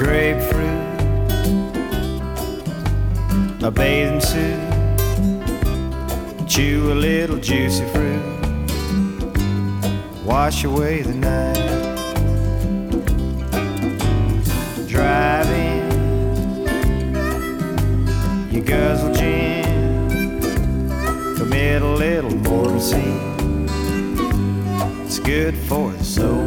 grapefruit, a bathing suit, chew a little juicy fruit, wash away the night. Driving, you guzzle gin, commit a little morphine. It's good for the soul.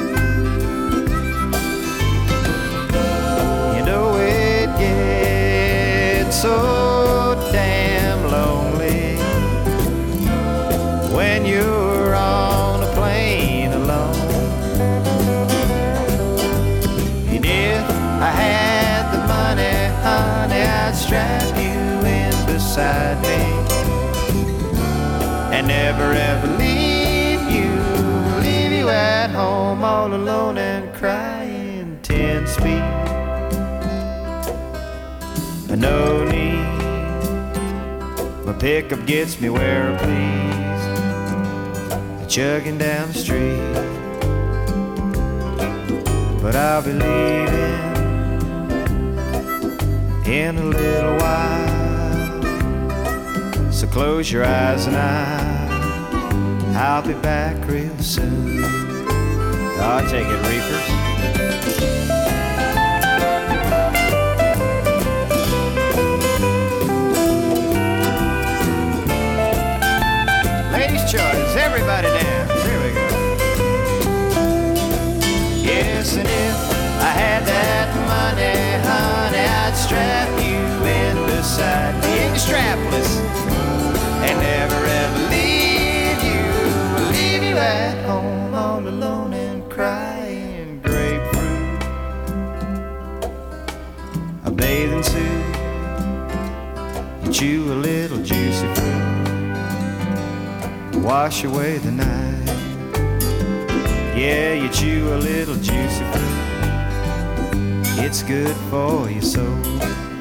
You know it gets so damn lonely when you're on a plane alone. And if I had the money, honey, I'd strap you in beside me and never ever leave you at home all alone and crying 10 speed. No need, my pickup gets me where I please, chugging down the street. But I'll be leaving in a little while, so close your eyes and I'll be back real soon. I'll take it, reefers. Ladies' choice, everybody dance. Here we go. Yes, and if I had that money, honey, I'd strap you in beside me, and you're strapless, and never ever leave you at home all alone and crying. Grapefruit, a bathing suit, you chew a little juicy fruit, wash away the night. Yeah, you chew a little juicy fruit, it's good for your soul.